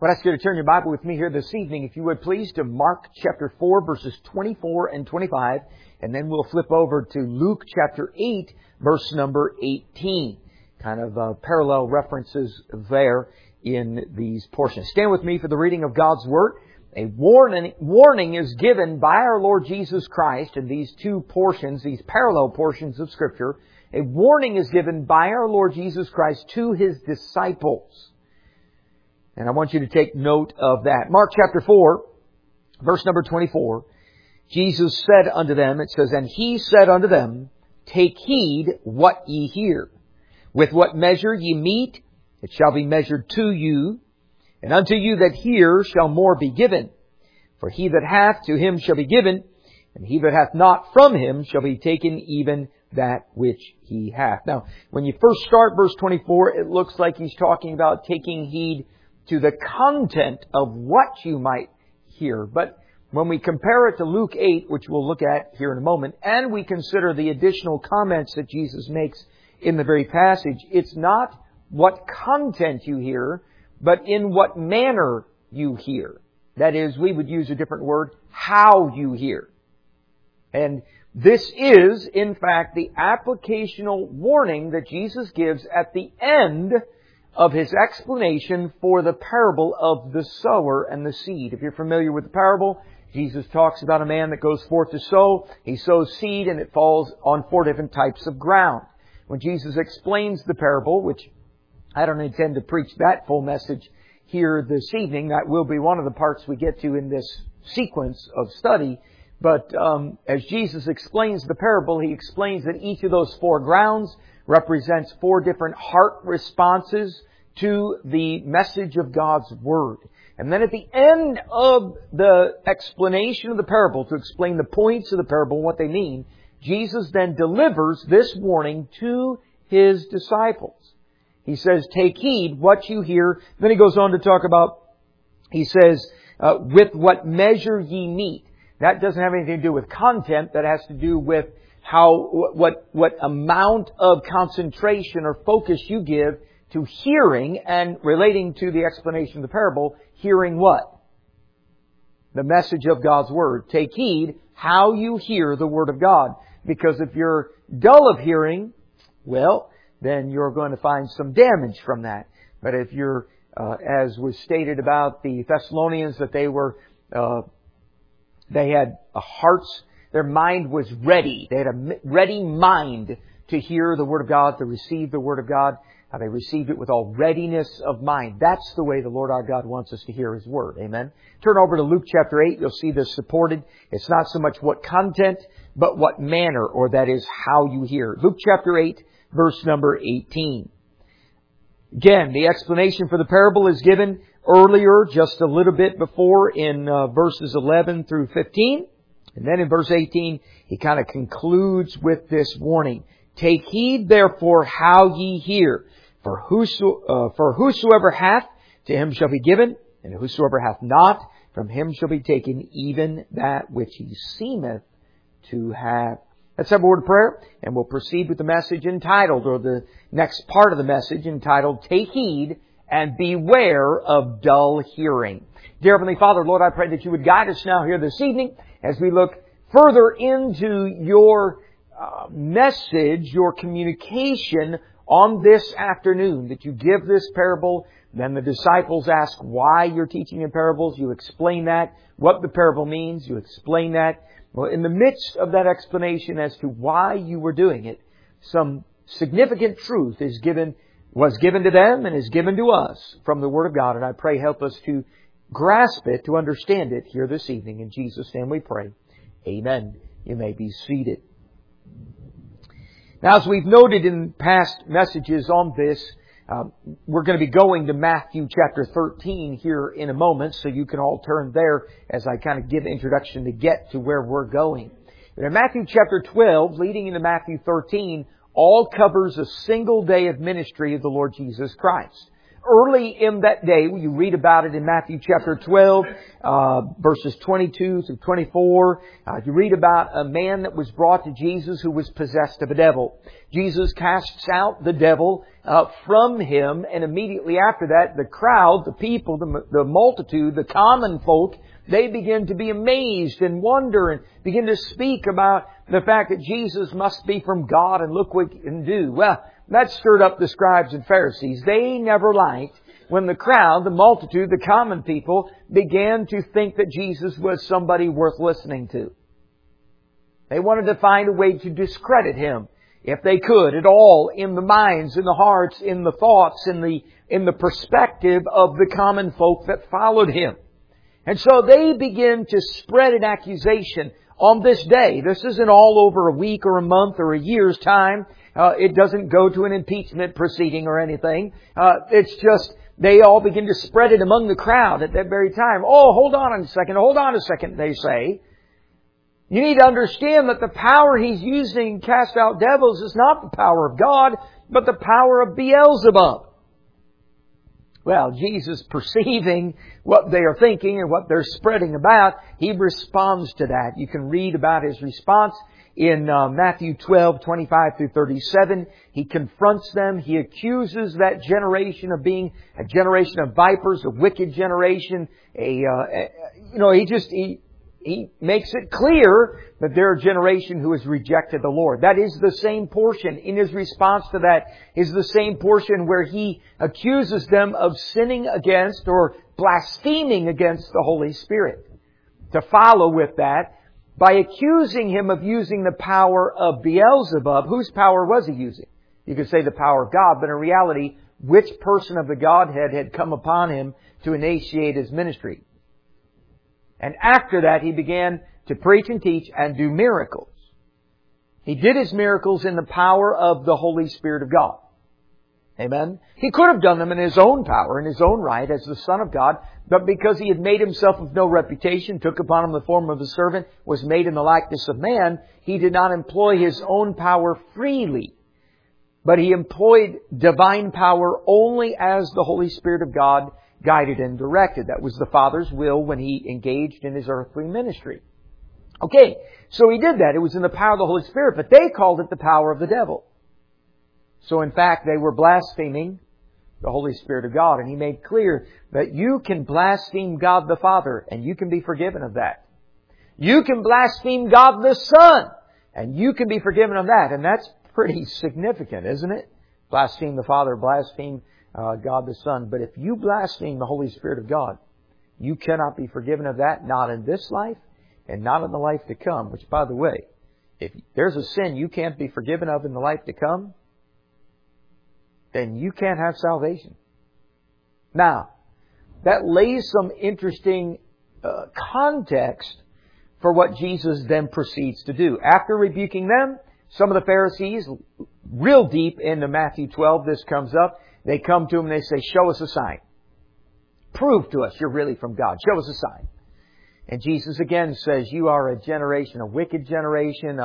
I'd ask you to turn your Bible with me here this evening, if you would please, to Mark chapter 4, verses 24 and 25. And then we'll flip over to Luke chapter 8, verse number 18. Kind of parallel references there in these portions. Stand with me for the reading of God's Word. A warning is given by our Lord Jesus Christ in these two portions, these parallel portions of Scripture. A warning is given by our Lord Jesus Christ to His disciples. And I want you to take note of that. Mark chapter 4, verse number 24. Jesus said unto them, it says, And He said unto them, Take heed what ye hear. With what measure ye mete, it shall be measured to you. And unto you that hear shall more be given. For he that hath, to him shall be given. And he that hath not, from him shall be taken even that which he hath. Now, when you first start verse 24, it looks like he's talking about taking heed to the content of what you might hear. But when we compare it to Luke 8, which we'll look at here in a moment, and we consider the additional comments that Jesus makes in the very passage, it's not what content you hear, but in what manner you hear. That is, we would use a different word, how you hear. And this is, in fact, the applicational warning that Jesus gives at the end of His explanation for the parable of the sower and the seed. If you're familiar with the parable, Jesus talks about a man that goes forth to sow. He sows seed and it falls on 4 different types of ground. When Jesus explains the parable, which I don't intend to preach that full message here this evening, that will be one of the parts we get to in this sequence of study. But as Jesus explains the parable, He explains that each of those 4 grounds represents 4 different heart responses to the message of God's Word. And then at the end of the explanation of the parable, to explain the points of the parable and what they mean, Jesus then delivers this warning to His disciples. He says, Take heed what you hear. Then He goes on to talk about, He says, with what measure ye mete. That doesn't have anything to do with content. That has to do with what amount of concentration or focus you give to hearing, and relating to the explanation of the parable, hearing what? The message of God's Word. Take heed how you hear the Word of God. Because if you're dull of hearing, well, then you're going to find some damage from that. But if you're, as was stated about the Thessalonians, that they had hearts, their mind was ready. They had a ready mind to hear the Word of God, to receive the Word of God. They received it with all readiness of mind. That's the way the Lord our God wants us to hear His Word. Amen. Turn over to Luke chapter 8. You'll see this supported. It's not so much what content, but what manner, or that is how you hear. Luke chapter 8, verse number 18. Again, the explanation for the parable is given earlier, just a little bit before, in verses 11 through 15. And then in verse 18, he kind of concludes with this warning. Take heed therefore how ye hear. For whosoever hath, to him shall be given. And whosoever hath not, from him shall be taken even that which he seemeth to have. Let's have a word of prayer, and we'll proceed with the message entitled, or the next part of the message entitled, Take heed and beware of dull hearing. Dear Heavenly Father, Lord, I pray that You would guide us now here this evening as we look further into Your message, Your communication on this afternoon, that You give this parable. Then the disciples ask why You're teaching in parables. You explain that, what the parable means. You explain that. Well, in the midst of that explanation as to why You were doing it, some significant truth was given to them and is given to us from the Word of God. And I pray help us to grasp it, to understand it here this evening. In Jesus' name we pray. Amen. You may be seated. Now, as we've noted in past messages on this, we're going to be going to Matthew chapter 13 here in a moment, so you can all turn there as I kind of give the introduction to get to where we're going. But in Matthew chapter 12, leading into Matthew 13, all covers a single day of ministry of the Lord Jesus Christ. early in that day, you read about it in Matthew chapter 12, verses 22 to 24. You read about a man that was brought to Jesus who was possessed of a devil. Jesus casts out the devil from him, and immediately after that, the crowd, the people, the multitude, the common folk, they begin to be amazed and wonder and begin to speak about the fact that Jesus must be from God, and look what He can do. Well, that stirred up the scribes and Pharisees. They never liked when the crowd, the multitude, the common people began to think that Jesus was somebody worth listening to. They wanted to find a way to discredit Him, if they could, at all, in the minds, in the hearts, in the thoughts, in the perspective of the common folk that followed Him. And so they begin to spread an accusation on this day. This isn't all over a week or a month or a year's time. It doesn't go to an impeachment proceeding or anything. It's just they all begin to spread it among the crowd at that very time. Oh, hold on a second, they say. You need to understand that the power He's using to cast out devils is not the power of God, but the power of Beelzebub. Well, Jesus, perceiving what they are thinking and what they're spreading about, He responds to that. You can read about His response in Matthew 12, 25 through 37. He confronts them. He accuses that generation of being a generation of vipers, a wicked generation. He makes it clear that they're a generation who has rejected the Lord. That is the same portion. In His response to that is the same portion where He accuses them of sinning against or blaspheming against the Holy Spirit. To follow with that, by accusing Him of using the power of Beelzebub, whose power was He using? You could say the power of God, but in reality, which person of the Godhead had come upon Him to initiate His ministry? And after that, He began to preach and teach and do miracles. He did His miracles in the power of the Holy Spirit of God. Amen? He could have done them in His own power, in His own right, as the Son of God, but because He had made Himself of no reputation, took upon Him the form of a servant, was made in the likeness of man, He did not employ His own power freely, but He employed divine power only as the Holy Spirit of God guided and directed. That was the Father's will when He engaged in His earthly ministry. Okay, so He did that. It was in the power of the Holy Spirit, but they called it the power of the devil. So in fact, they were blaspheming the Holy Spirit of God. And He made clear that you can blaspheme God the Father, and you can be forgiven of that. You can blaspheme God the Son, and you can be forgiven of that. And that's pretty significant, isn't it? Blaspheme the Father, blaspheme God the Son. But if you blaspheme the Holy Spirit of God, you cannot be forgiven of that, not in this life and not in the life to come. Which, by the way, if there's a sin you can't be forgiven of in the life to come, then you can't have salvation. Now, that lays some interesting context for what Jesus then proceeds to do. After rebuking them, some of the Pharisees, real deep into Matthew 12, this comes up. They come to Him and they say, show us a sign. Prove to us you're really from God. Show us a sign. And Jesus again says, you are a generation, a wicked generation,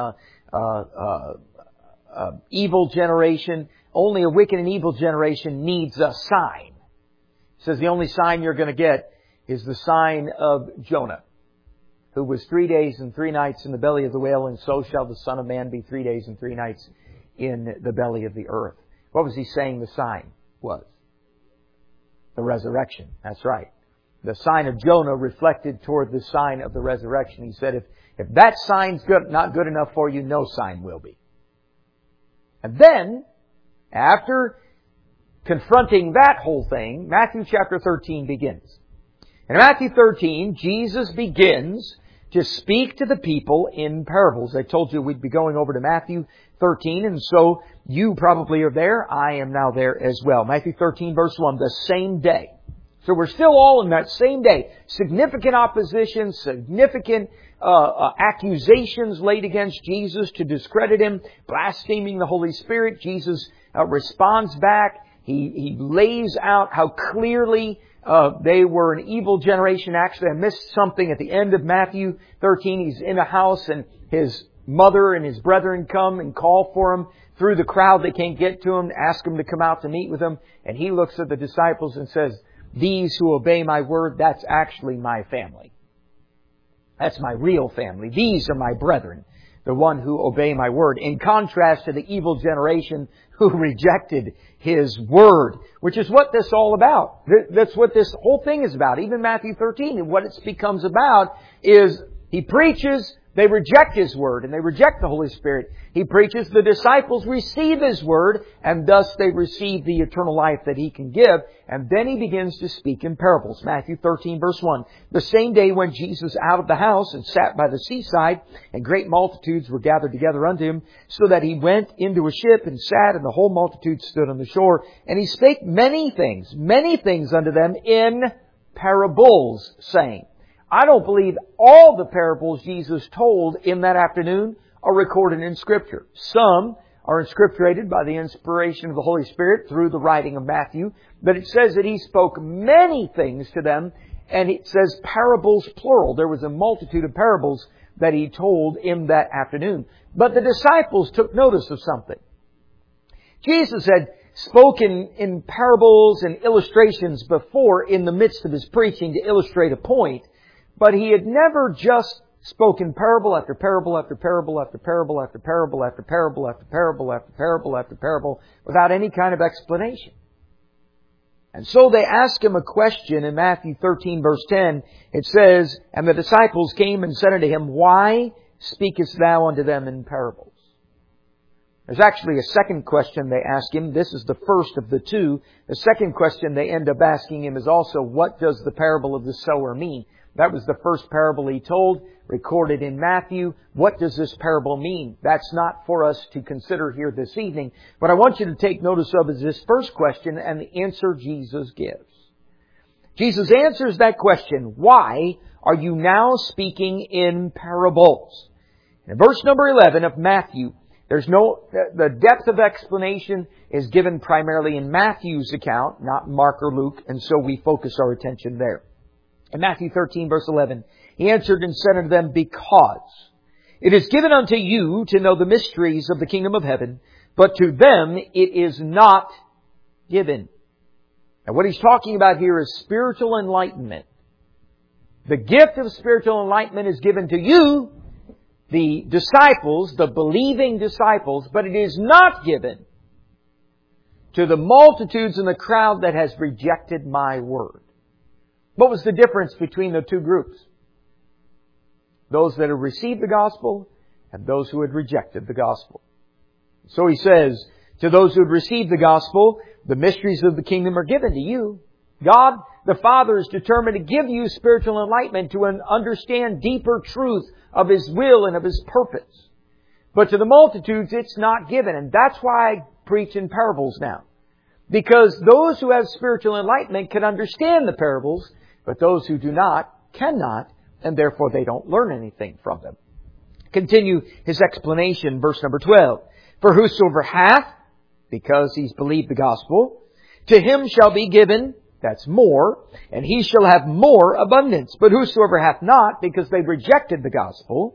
evil generation. Only a wicked and evil generation needs a sign. He says the only sign you're going to get is the sign of Jonah, who was 3 days and 3 nights in the belly of the whale, and so shall the Son of Man be 3 days and 3 nights in the belly of the earth. What was He saying the sign was? The resurrection. That's right. The sign of Jonah reflected toward the sign of the resurrection. He said, if that sign's not good enough for you, no sign will be. And then, after confronting that whole thing, Matthew chapter 13 begins. In Matthew 13, Jesus begins to speak to the people in parables. I told you we'd be going over to Matthew 13, and so you probably are there. I am now there as well. Matthew 13, verse 1, the same day. So we're still all in that same day. Significant opposition, significant accusations laid against Jesus to discredit Him, blaspheming the Holy Spirit. Jesus responds back. He lays out how clearly they were an evil generation. Actually, I missed something at the end of Matthew 13. He's in a house and his mother and his brethren come and call for him through the crowd they can't get to Him, ask Him to come out to meet with Him. And He looks at the disciples and says, these who obey my word, that's actually my family. That's my real family. These are my brethren, the one who obey my word. In contrast to the evil generation who rejected His word, which is what this is all about. That's what this whole thing is about. Even Matthew 13, and what it becomes about is He preaches, they reject His word, and they reject the Holy Spirit. He preaches, the disciples receive His word, and thus they receive the eternal life that He can give. And then He begins to speak in parables. Matthew 13, verse 1. The same day when Jesus out of the house and sat by the seaside, and great multitudes were gathered together unto Him, so that He went into a ship and sat, and the whole multitude stood on the shore. And He spake many things unto them in parables, saying, I don't believe all the parables Jesus told in that afternoon are recorded in Scripture. Some are inscripturated by the inspiration of the Holy Spirit through the writing of Matthew. But it says that He spoke many things to them, and it says parables plural. There was a multitude of parables that He told in that afternoon. But the disciples took notice of something. Jesus had spoken in parables and illustrations before in the midst of His preaching to illustrate a point. But He had never just spoken parable after parable after parable after parable after parable after parable after parable after parable after parable without any kind of explanation. And so they asked Him a question in Matthew 13 verse 10. It says, and the disciples came and said unto Him, why speakest Thou unto them in parables? There's actually a second question they ask Him. This is the first of the two. The second question they end up asking Him is also, what does the parable of the sower mean? That was the first parable He told, recorded in Matthew. What does this parable mean? That's not for us to consider here this evening. What I want you to take notice of is this first question and the answer Jesus gives. Jesus answers that question, why are you now speaking in parables? In verse number 11 of Matthew, the depth of explanation is given primarily in Matthew's account, not Mark or Luke, and so we focus our attention there. In Matthew 13, verse 11, He answered and said unto them, because it is given unto you to know the mysteries of the kingdom of heaven, but to them it is not given. And what He's talking about here is spiritual enlightenment. The gift of spiritual enlightenment is given to you, the disciples, the believing disciples, but it is not given to the multitudes in the crowd that has rejected my word. What was the difference between the two groups? Those that had received the gospel and those who had rejected the gospel. So He says, to those who had received the gospel, the mysteries of the kingdom are given to you. God, the Father, is determined to give you spiritual enlightenment to understand deeper truth of His will and of His purpose. But to the multitudes, it's not given. And that's why I preach in parables now. Because those who have spiritual enlightenment can understand the parables, but those who do not, cannot, and therefore they don't learn anything from them. Continue His explanation, verse number 12. For whosoever hath, because he's believed the gospel, to him shall be given, that's more, and he shall have more abundance. But whosoever hath not, because they rejected the gospel,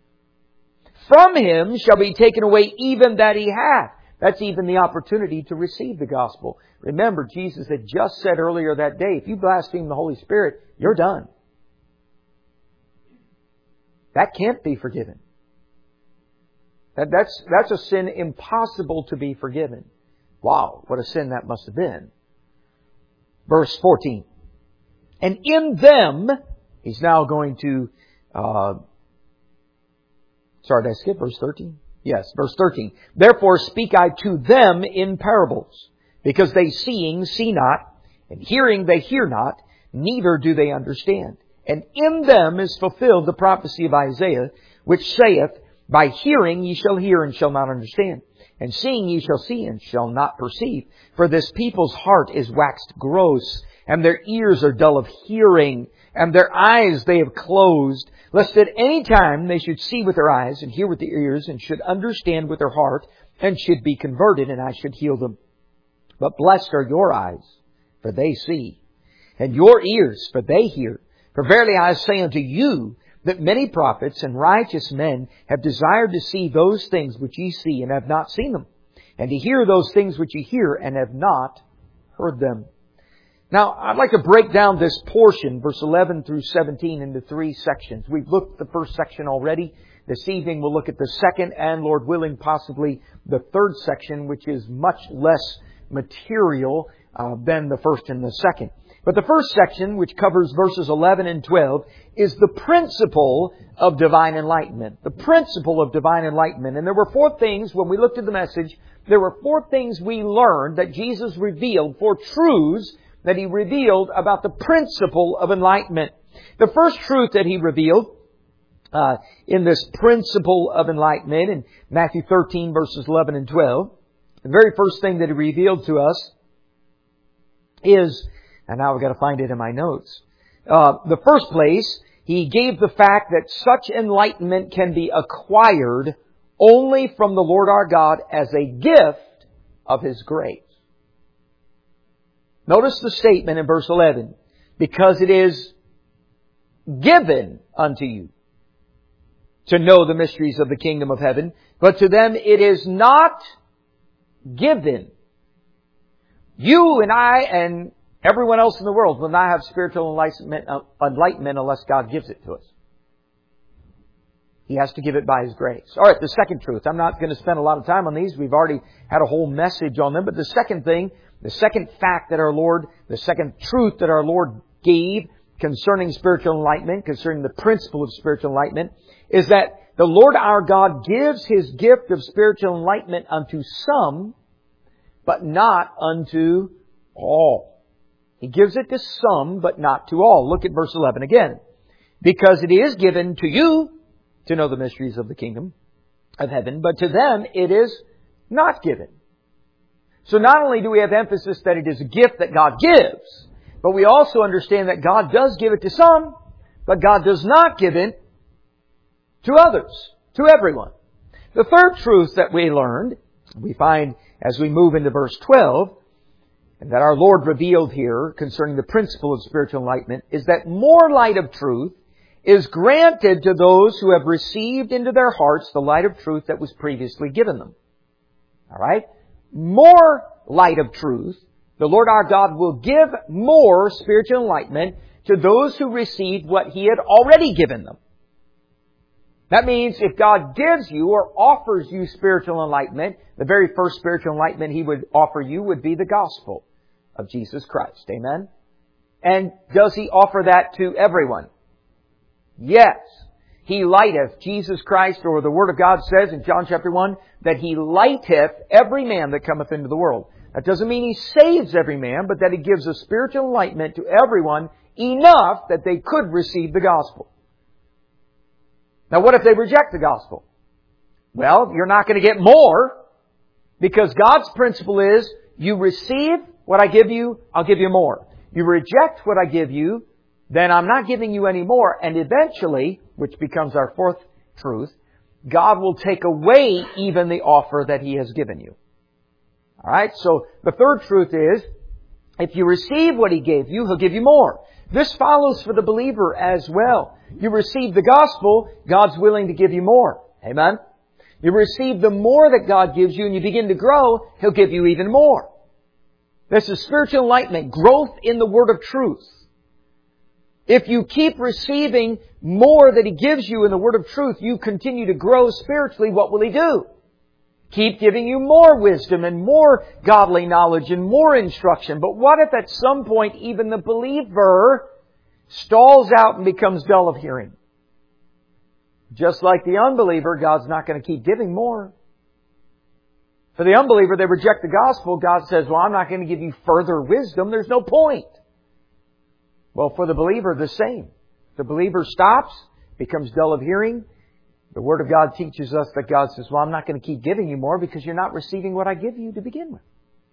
from him shall be taken away even that he hath. That's even the opportunity to receive the gospel. Remember, Jesus had just said earlier that day, if you blaspheme the Holy Spirit, you're done. That can't be forgiven. That's a sin impossible to be forgiven. Wow, what a sin that must have been. Verse 14. And in them, he's now going to, did I skip verse 13? Yes, verse 13. Therefore speak I to them in parables, because they seeing see not, and hearing they hear not, neither do they understand. And in them is fulfilled the prophecy of Isaiah, which saith, by hearing ye shall hear and shall not understand, and seeing ye shall see and shall not perceive. For this people's heart is waxed gross, and their ears are dull of hearing, and their eyes they have closed, lest at any time they should see with their eyes, and hear with their ears, and should understand with their heart, and should be converted, and I should heal them. But blessed are your eyes, for they see, and your ears, for they hear. For verily I say unto you, that many prophets and righteous men have desired to see those things which ye see, and have not seen them, and to hear those things which ye hear and have not heard them. Now, I'd like to break down this portion, verse 11 through 17, into three sections. We've looked at the first section already. This evening we'll look at the second and, Lord willing, possibly the third section, which is much less material than the first and the second. But the first section, which covers verses 11 and 12, is the principle of divine enlightenment. The principle of divine enlightenment. And there were four things, when we looked at the message, there were four things we learned that Jesus revealed, four truths that He revealed about the principle of enlightenment. The first truth that He revealed in this principle of enlightenment in Matthew 13 verses 11 and 12, the very first thing that He revealed to us is, and now I've got to find it in my notes, the first place, He gave the fact that such enlightenment can be acquired only from the Lord our God as a gift of His grace. Notice the statement in verse 11. Because it is given unto you to know the mysteries of the kingdom of heaven, but to them it is not given. You and I and everyone else in the world will not have spiritual enlightenment unless God gives it to us. He has to give it by His grace. All right, the second truth. I'm not going to spend a lot of time on these. We've already had a whole message on them. But the second thing, the second fact that our Lord, the second truth that our Lord gave concerning spiritual enlightenment, concerning the principle of spiritual enlightenment, is that the Lord our God gives His gift of spiritual enlightenment unto some, but not unto all. He gives it to some, but not to all. Look at verse 11 again. Because it is given to you to know the mysteries of the kingdom of heaven, but to them it is not given. So not only do we have emphasis that it is a gift that God gives, but we also understand that God does give it to some, but God does not give it to others, to everyone. The third truth that we learned, we find as we move into verse 12, and that our Lord revealed here concerning the principle of spiritual enlightenment, is that more light of truth is granted to those who have received into their hearts the light of truth that was previously given them. All right? More light of truth. The Lord our God will give more spiritual enlightenment to those who received what He had already given them. That means if God gives you or offers you spiritual enlightenment, the very first spiritual enlightenment He would offer you would be the gospel of Jesus Christ. Amen? And does He offer that to everyone? Yes. He lighteth, Jesus Christ, or the Word of God says in John chapter 1, that He lighteth every man that cometh into the world. That doesn't mean He saves every man, but that He gives a spiritual enlightenment to everyone enough that they could receive the gospel. Now what if they reject the gospel? Well, you're not going to get more, because God's principle is, you receive what I give you, I'll give you more. You reject what I give you, then I'm not giving you any more. And eventually, which becomes our fourth truth, God will take away even the offer that He has given you. All right? So the third truth is, if you receive what He gave you, He'll give you more. This follows for the believer as well. You receive the gospel, God's willing to give you more. Amen? You receive the more that God gives you and you begin to grow, He'll give you even more. This is spiritual enlightenment, growth in the word of truth. If you keep receiving more that He gives you in the word of truth, you continue to grow spiritually, what will He do? Keep giving you more wisdom and more godly knowledge and more instruction. But what if at some point even the believer stalls out and becomes dull of hearing? Just like the unbeliever, God's not going to keep giving more. For the unbeliever, they reject the gospel. God says, well, I'm not going to give you further wisdom. There's no point. Well, for the believer, the same. The believer stops, becomes dull of hearing. The Word of God teaches us that God says, well, I'm not going to keep giving you more because you're not receiving what I give you to begin with.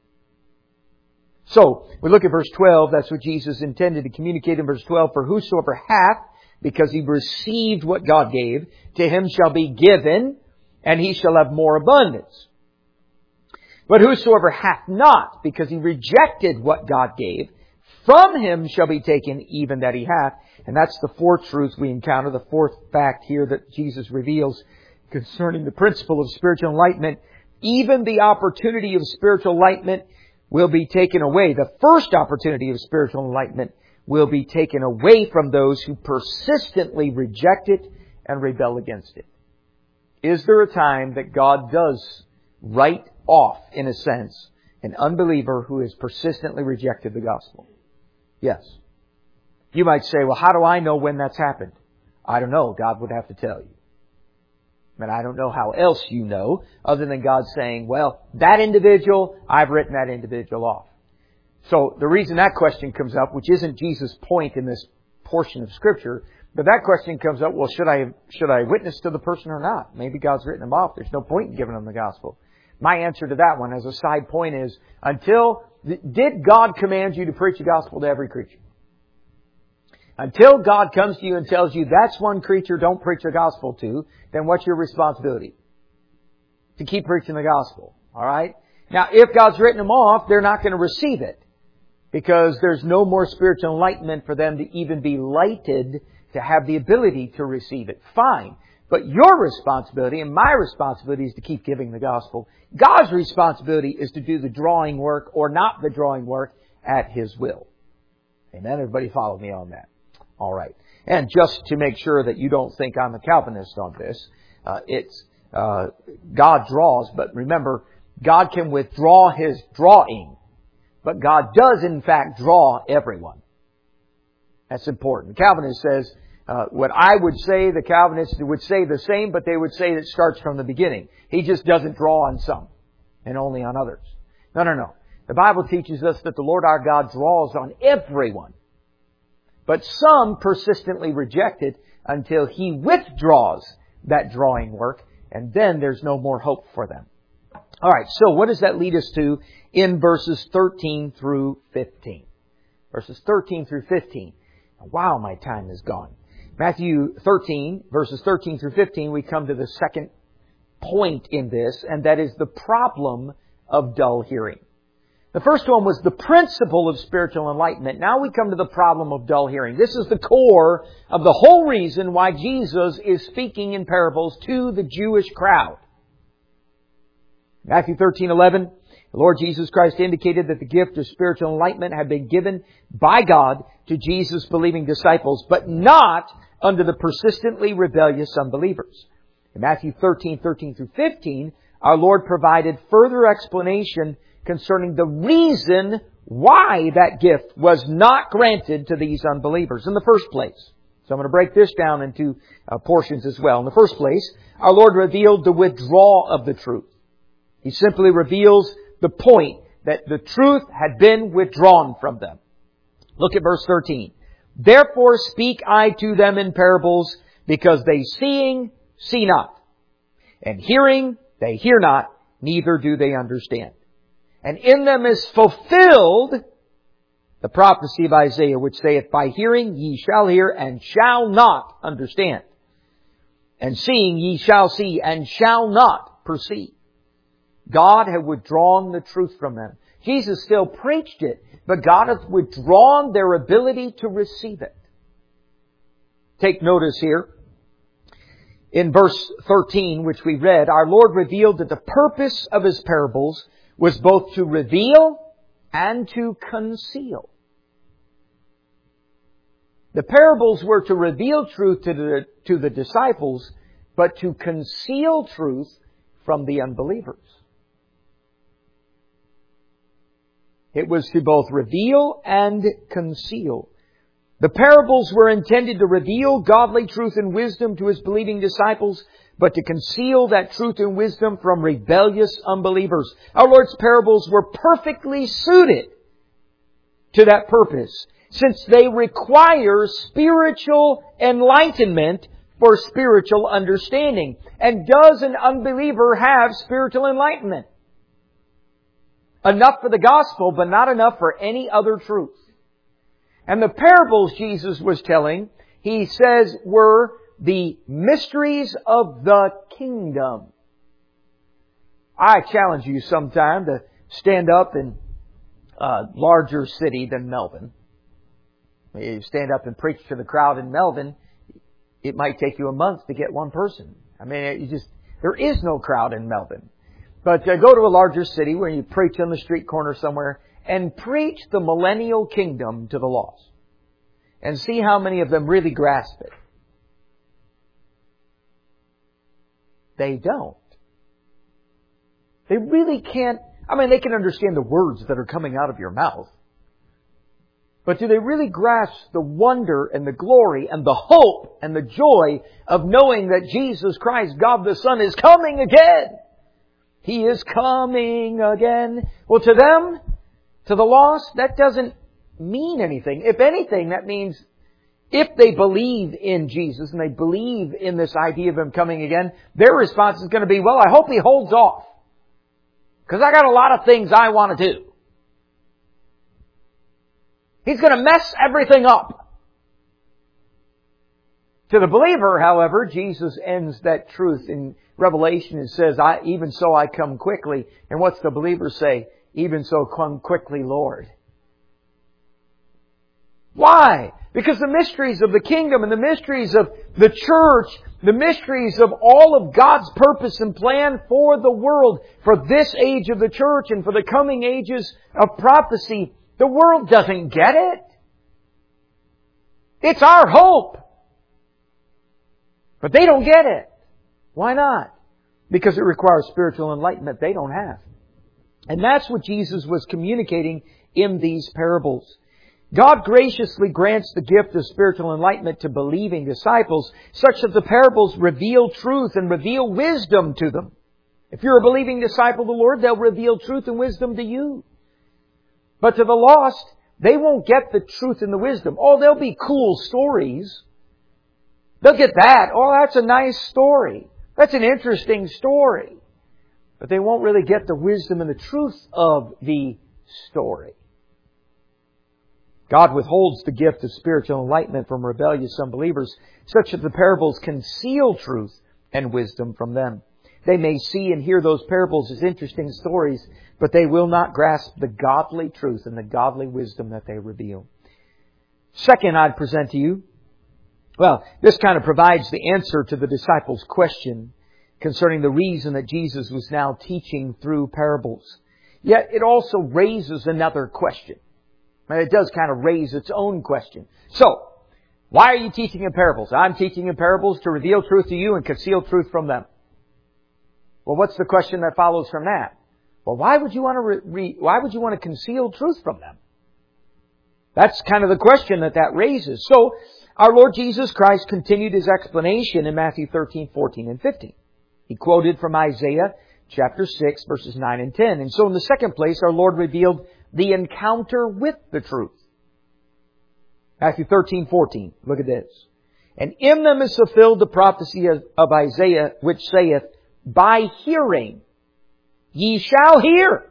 So, we look at verse 12. That's what Jesus intended to communicate in verse 12. For whosoever hath, because he received what God gave, to him shall be given, and he shall have more abundance. But whosoever hath not, because he rejected what God gave, from him shall be taken even that he hath. And that's the fourth truth we encounter, the fourth fact here that Jesus reveals concerning the principle of spiritual enlightenment. even the opportunity of spiritual enlightenment will be taken away. The first opportunity of spiritual enlightenment will be taken away from those who persistently reject it and rebel against it. Is there a time that God does write off, in a sense, an unbeliever who has persistently rejected the gospel? Yes. You might say, well, how do I know when that's happened? I don't know. God would have to tell you. And I don't know how else you know, other than God saying, well, that individual, I've written that individual off. So the reason that question comes up, which isn't Jesus' point in this portion of Scripture, but that question comes up, well, should I witness to the person or not? Maybe God's written them off. There's no point in giving them the gospel. My answer to that one as a side point is, did God command you to preach the gospel to every creature? Until God comes to you and tells you that's one creature don't preach the gospel to, then what's your responsibility? To keep preaching the gospel. Alright? Now, if God's written them off, they're not going to receive it. Because there's no more spiritual enlightenment for them to even be lighted to have the ability to receive it. Fine. But your responsibility and my responsibility is to keep giving the gospel. God's responsibility is to do the drawing work or not the drawing work at His will. Amen? Everybody follow me on that. All right. And just to make sure that you don't think I'm a Calvinist on this, God draws, but remember, God can withdraw His drawing, but God does in fact draw everyone. That's important. The Calvinist says, what I would say, the Calvinists would say the same, but they would say it starts from the beginning. He just doesn't draw on some and only on others. No. The Bible teaches us that the Lord our God draws on everyone. But some persistently reject it until He withdraws that drawing work, and then there's no more hope for them. All right, so what does that lead us to in verses 13 through 15? Verses 13 through 15. Wow, my time is gone. Matthew 13, verses 13 through 15, we come to the second point in this, and that is the problem of dull hearing. The first one was the principle of spiritual enlightenment. Now we come to the problem of dull hearing. This is the core of the whole reason why Jesus is speaking in parables to the Jewish crowd. Matthew 13:11, the Lord Jesus Christ indicated that the gift of spiritual enlightenment had been given by God to Jesus' believing disciples, but not under the persistently rebellious unbelievers. In Matthew 13:13 through 15, our Lord provided further explanation concerning the reason why that gift was not granted to these unbelievers in the first place. So I'm going to break this down into portions as well. In the first place, our Lord revealed the withdrawal of the truth. He simply reveals the point that the truth had been withdrawn from them. Look at verse 13. Therefore speak I to them in parables, because they seeing, see not, and hearing, they hear not, neither do they understand. And in them is fulfilled the prophecy of Isaiah, which saith, by hearing ye shall hear, and shall not understand. And seeing ye shall see, and shall not perceive. God had withdrawn the truth from them. Jesus still preached it, but God hath withdrawn their ability to receive it. Take notice here. In verse 13, which we read, our Lord revealed that the purpose of His parables was both to reveal and to conceal. The parables were to reveal truth to the disciples, but to conceal truth from the unbelievers. It was to both reveal and conceal. The parables were intended to reveal godly truth and wisdom to His believing disciples, but to conceal that truth and wisdom from rebellious unbelievers. Our Lord's parables were perfectly suited to that purpose, since they require spiritual enlightenment for spiritual understanding. And does an unbeliever have spiritual enlightenment? Enough for the gospel, but not enough for any other truth. And the parables Jesus was telling, He says, were the mysteries of the kingdom. I challenge you sometime to stand up in a larger city than Melbourne. You stand up and preach to the crowd in Melbourne, it might take you a month to get one person. I mean, there is no crowd in Melbourne. But go to a larger city where you preach on the street corner somewhere and preach the millennial kingdom to the lost. And see how many of them really grasp it. They don't. They really can't. I mean, they can understand the words that are coming out of your mouth. But do they really grasp the wonder and the glory and the hope and the joy of knowing that Jesus Christ, God the Son, is coming again? He is coming again. Well, to them, to the lost, that doesn't mean anything. If anything, that means if they believe in Jesus and they believe in this idea of Him coming again, their response is going to be, well, I hope He holds off. Because I got a lot of things I want to do. He's going to mess everything up. To the believer, however, Jesus ends that truth in Revelation and says, even so I come quickly. And what's the believer say? Even so come quickly, Lord. Why? Because the mysteries of the kingdom and the mysteries of the church, the mysteries of all of God's purpose and plan for the world, for this age of the church and for the coming ages of prophecy, the world doesn't get it. It's our hope. But they don't get it. Why not? Because it requires spiritual enlightenment they don't have. And that's what Jesus was communicating in these parables. God graciously grants the gift of spiritual enlightenment to believing disciples, such that the parables reveal truth and reveal wisdom to them. If you're a believing disciple of the Lord, they'll reveal truth and wisdom to you. But to the lost, they won't get the truth and the wisdom. Oh, there'll be cool stories. They'll get that. Oh, that's a nice story. That's an interesting story. But they won't really get the wisdom and the truth of the story. God withholds the gift of spiritual enlightenment from rebellious unbelievers, such that the parables conceal truth and wisdom from them. They may see and hear those parables as interesting stories, but they will not grasp the godly truth and the godly wisdom that they reveal. Second, I'd present to you, well, this kind of provides the answer to the disciples' question concerning the reason that Jesus was now teaching through parables. Yet it also raises another question. And it does kind of raise its own question. So, why are you teaching in parables? I'm teaching in parables to reveal truth to you and conceal truth from them. Well, what's the question that follows from that? Well, why would you want to conceal truth from them? That's kind of the question that raises. So, our Lord Jesus Christ continued His explanation in Matthew 13, 14, and 15. He quoted from Isaiah chapter 6, verses 9 and 10. And so in the second place, our Lord revealed the encounter with the truth. Matthew 13, 14. Look at this. And in them is fulfilled the prophecy of Isaiah, which saith, by hearing ye shall hear.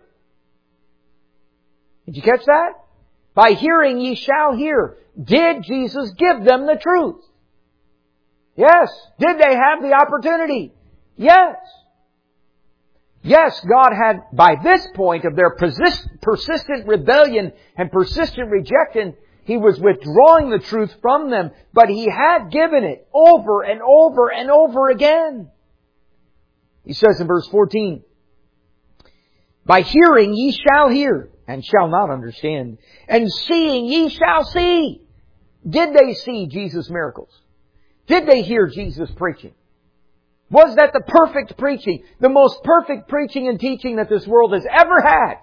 Did you catch that? By hearing ye shall hear. Did Jesus give them the truth? Yes. Did they have the opportunity? Yes. Yes, God had, by this point of their persistent rebellion and persistent rejection, He was withdrawing the truth from them, but He had given it over and over and over again. He says in verse 14, by hearing ye shall hear, and shall not understand, and seeing ye shall see. Did they see Jesus' miracles? Did they hear Jesus preaching? Was that the perfect preaching? The most perfect preaching and teaching that this world has ever had?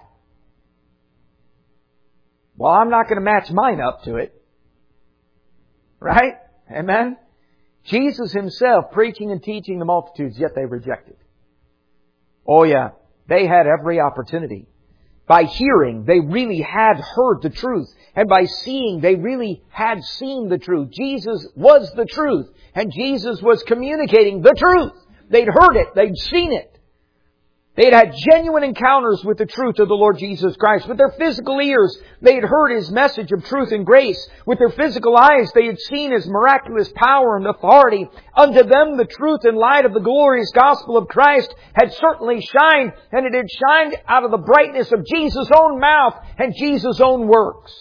Well, I'm not going to match mine up to it. Right? Amen? Jesus Himself preaching and teaching the multitudes, yet they rejected. Oh yeah, they had every opportunity. By hearing, they really had heard the truth. And by seeing, they really had seen the truth. Jesus was the truth. And Jesus was communicating the truth. They'd heard it. They'd seen it. They'd had genuine encounters with the truth of the Lord Jesus Christ. With their physical ears, they had heard His message of truth and grace. With their physical eyes, they had seen His miraculous power and authority. Unto them, the truth and light of the glorious gospel of Christ had certainly shined, and it had shined out of the brightness of Jesus' own mouth and Jesus' own works.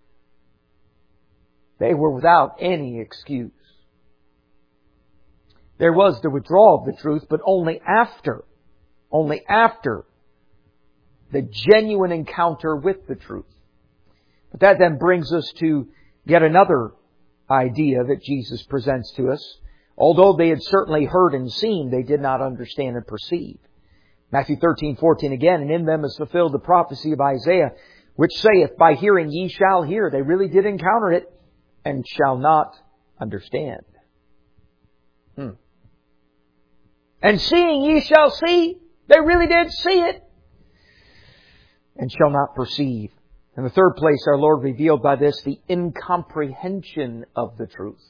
They were without any excuse. There was the withdrawal of the truth, but only after only after the genuine encounter with the truth. But that then brings us to yet another idea that Jesus presents to us. Although they had certainly heard and seen, they did not understand and perceive. Matthew 13:14 again, and in them is fulfilled the prophecy of Isaiah, which saith, by hearing ye shall hear. They really did encounter it and shall not understand. And seeing ye shall see. They really did see it and shall not perceive. In the third place, our Lord revealed by this the incomprehension of the truth.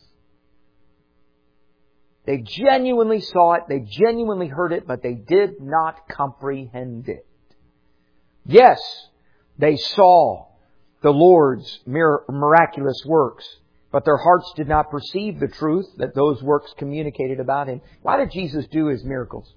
They genuinely saw it, they genuinely heard it, but they did not comprehend it. Yes, they saw the Lord's miraculous works, but their hearts did not perceive the truth that those works communicated about Him. Why did Jesus do His miracles?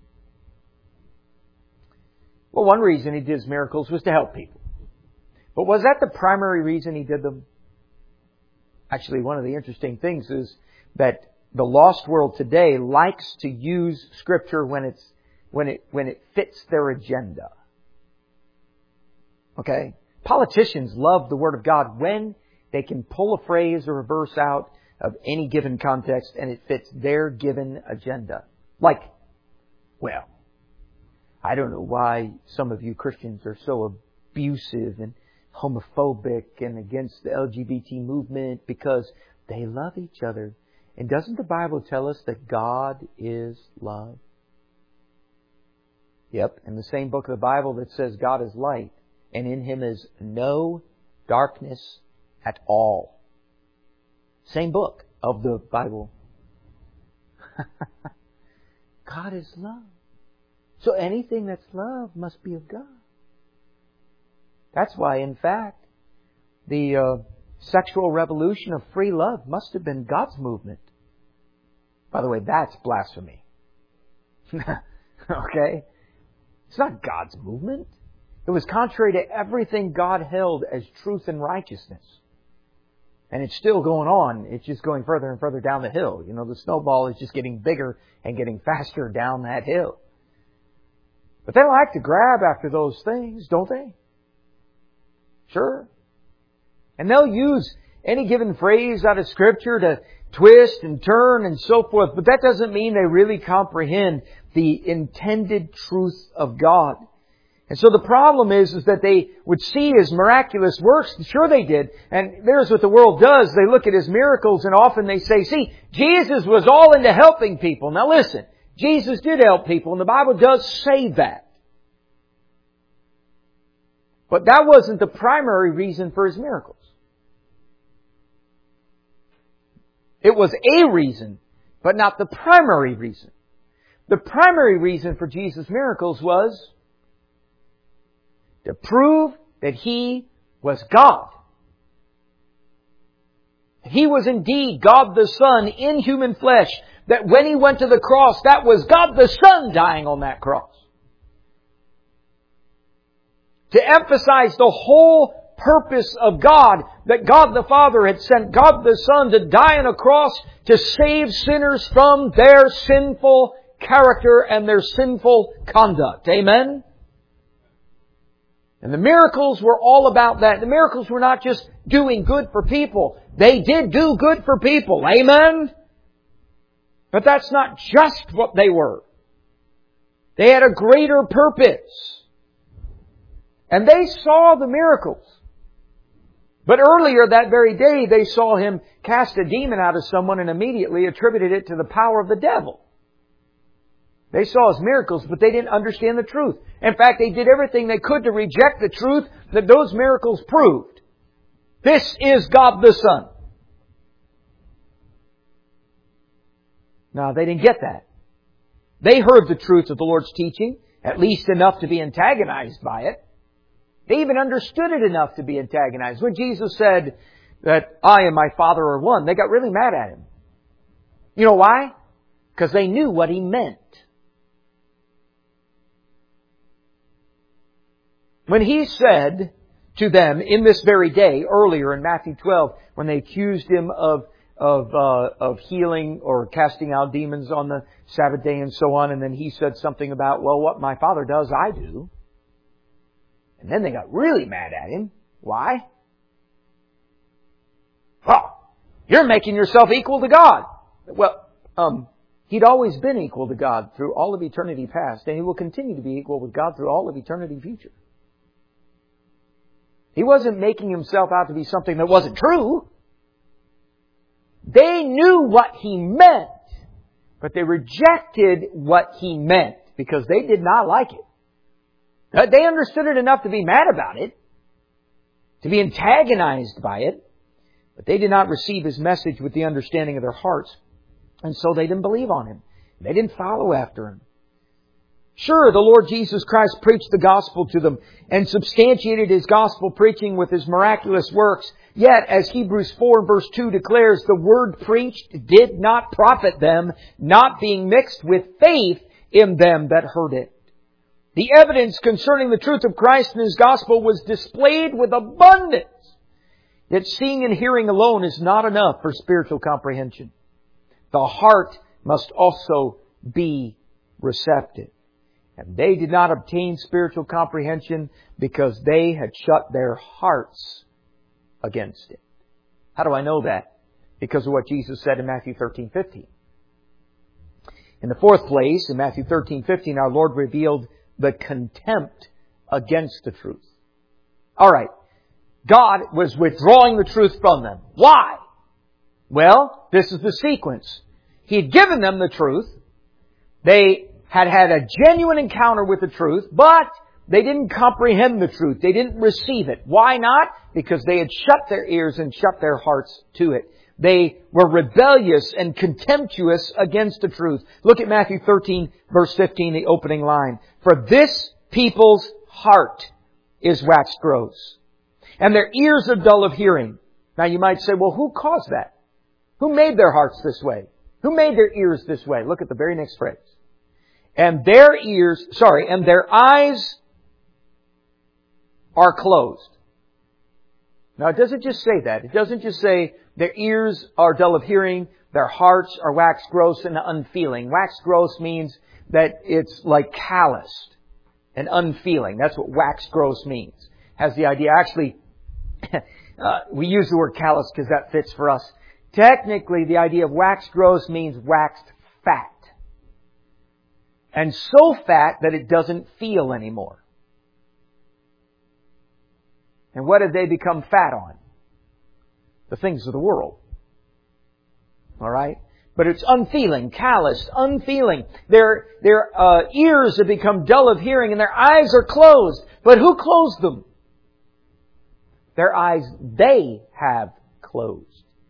Well, one reason He did His miracles was to help people. But was that the primary reason He did them? Actually, one of the interesting things is that the lost world today likes to use Scripture when it fits their agenda. Okay? Politicians love the Word of God when they can pull a phrase or a verse out of any given context and it fits their given agenda. Like, well, I don't know why some of you Christians are so abusive and homophobic and against the LGBT movement, because they love each other. And doesn't the Bible tell us that God is love? Yep, in the same book of the Bible that says God is light, and in Him is no darkness at all. Same book of the Bible. God is love. So anything that's love must be of God. That's why, in fact, the sexual revolution of free love must have been God's movement. By the way, that's blasphemy. Okay? It's not God's movement. It was contrary to everything God held as truth and righteousness. And it's still going on. It's just going further and further down the hill. You know, the snowball is just getting bigger and getting faster down that hill. But they like to grab after those things, don't they? Sure. And they'll use any given phrase out of Scripture to twist and turn and so forth. But that doesn't mean they really comprehend the intended truth of God. And so the problem is that they would see His miraculous works. Sure they did. And there's what the world does. They look at His miracles and often they say, see, Jesus was all into helping people. Now listen, Jesus did help people and the Bible does say that. But that wasn't the primary reason for His miracles. It was a reason, but not the primary reason. The primary reason for Jesus' miracles was to prove that He was God. He was indeed God the Son in human flesh. That when He went to the cross, that was God the Son dying on that cross. To emphasize the whole purpose of God, that God the Father had sent God the Son to die on a cross to save sinners from their sinful character and their sinful conduct. Amen? And the miracles were all about that. The miracles were not just doing good for people. They did do good for people. Amen? But that's not just what they were. They had a greater purpose. And they saw the miracles. But earlier that very day, they saw Him cast a demon out of someone and immediately attributed it to the power of the devil. They saw His miracles, but they didn't understand the truth. In fact, they did everything they could to reject the truth that those miracles proved. This is God the Son. No, they didn't get that. They heard the truth of the Lord's teaching, at least enough to be antagonized by it. They even understood it enough to be antagonized. When Jesus said that I and my Father are one, they got really mad at Him. You know why? Because they knew what He meant. When He said to them in this very day, earlier in Matthew 12, when they accused Him of of healing or casting out demons on the Sabbath day and so on. And then he said something about, well, what my Father does, I do. And then they got really mad at him. Why? Oh, you're making yourself equal to God. Well, He'd always been equal to God through all of eternity past, and He will continue to be equal with God through all of eternity future. He wasn't making Himself out to be something that wasn't true. They knew what He meant, but they rejected what He meant because they did not like it. They understood it enough to be mad about it, to be antagonized by it, but they did not receive His message with the understanding of their hearts, and so they didn't believe on Him. They didn't follow after Him. Sure, the Lord Jesus Christ preached the gospel to them and substantiated His gospel preaching with His miraculous works. Yet, as Hebrews 4 verse 2 declares, the word preached did not profit them, not being mixed with faith in them that heard it. The evidence concerning the truth of Christ and His gospel was displayed with abundance. Yet seeing and hearing alone is not enough for spiritual comprehension. The heart must also be receptive. And they did not obtain spiritual comprehension because they had shut their hearts against it. How do I know that? Because of what Jesus said in Matthew 13:15. In the fourth place, in Matthew 13:15, our Lord revealed the contempt against the truth. Alright, God was withdrawing the truth from them. Why? Well, this is the sequence. He had given them the truth. They had had a genuine encounter with the truth, but they didn't comprehend the truth. They didn't receive it. Why not? Because they had shut their ears and shut their hearts to it. They were rebellious and contemptuous against the truth. Look at Matthew 13, verse 15, the opening line. For this people's heart is waxed gross, and their ears are dull of hearing. Now you might say, well, who caused that? Who made their hearts this way? Who made their ears this way? Look at the very next phrase. And their eyes are closed. Now it doesn't just say that. It doesn't just say their ears are dull of hearing, their hearts are waxed gross and unfeeling. Waxed gross means that it's like calloused and unfeeling. That's what waxed gross means. Has the idea, actually, we use the word callous because that fits for us. Technically, the idea of waxed gross means waxed fat. And so fat that it doesn't feel anymore. And what have they become fat on? The things of the world. Alright? But it's unfeeling, calloused, unfeeling. Their ears have become dull of hearing and their eyes are closed. But who closed them? Their eyes they have closed.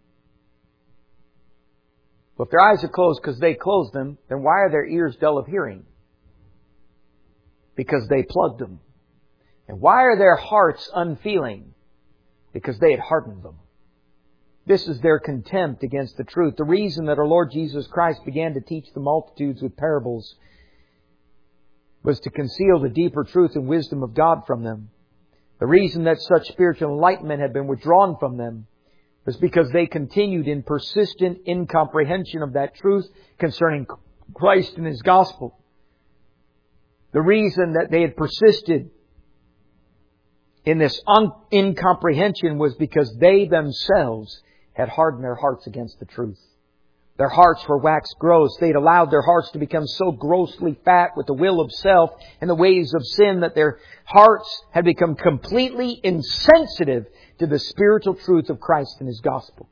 Well, if their eyes are closed because they closed them, then why are their ears dull of hearing? Because they plugged them. And why are their hearts unfeeling? Because they had hardened them. This is their contempt against the truth. The reason that our Lord Jesus Christ began to teach the multitudes with parables was to conceal the deeper truth and wisdom of God from them. The reason that such spiritual enlightenment had been withdrawn from them was because they continued in persistent incomprehension of that truth concerning Christ and His gospel. The reason that they had persisted in this incomprehension was because they themselves had hardened their hearts against the truth. Their hearts were waxed gross. They had allowed their hearts to become so grossly fat with the will of self and the ways of sin that their hearts had become completely insensitive to the spiritual truth of Christ and His gospel.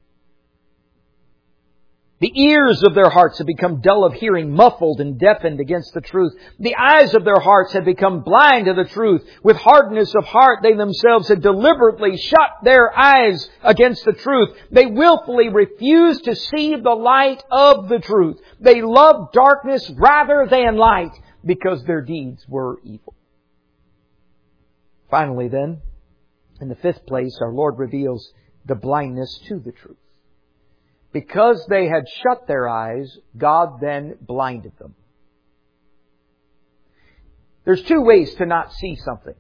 The ears of their hearts had become dull of hearing, muffled and deafened against the truth. The eyes of their hearts had become blind to the truth. With hardness of heart, they themselves had deliberately shut their eyes against the truth. They willfully refused to see the light of the truth. They loved darkness rather than light because their deeds were evil. Finally then, in the fifth place, our Lord reveals the blindness to the truth. Because they had shut their eyes, God then blinded them. There's two ways to not see something.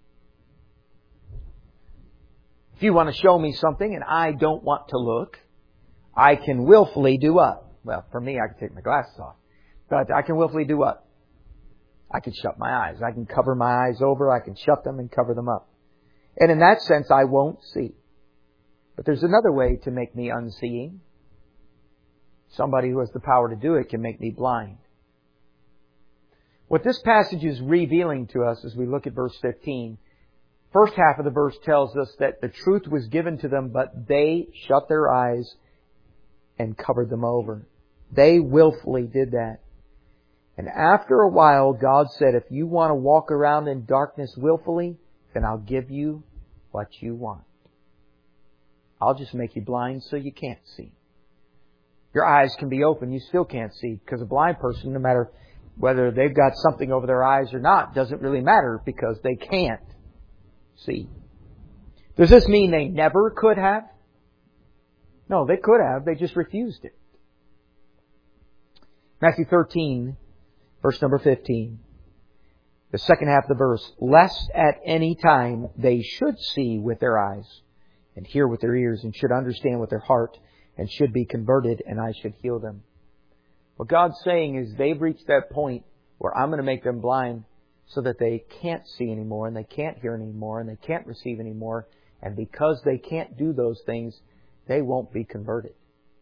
If you want to show me something and I don't want to look, I can willfully do what? Well, for me, I can take my glasses off. But I can willfully do what? I can shut my eyes. I can cover my eyes over. I can shut them and cover them up. And in that sense, I won't see. But there's another way to make me unseeing. Somebody who has the power to do it can make me blind. What this passage is revealing to us as we look at verse 15, first half of the verse tells us that the truth was given to them, but they shut their eyes and covered them over. They willfully did that. And after a while, God said, if you want to walk around in darkness willfully, then I'll give you what you want. I'll just make you blind so you can't see. Your eyes can be open, you still can't see. Because a blind person, no matter whether they've got something over their eyes or not, doesn't really matter because they can't see. Does this mean they never could have? No, they could have. They just refused it. Matthew 13, verse number 15. The second half of the verse. Lest at any time they should see with their eyes and hear with their ears and should understand with their heart and should be converted and I should heal them. What God's saying is they've reached that point where I'm going to make them blind so that they can't see anymore and they can't hear anymore and they can't receive anymore. And because they can't do those things, they won't be converted.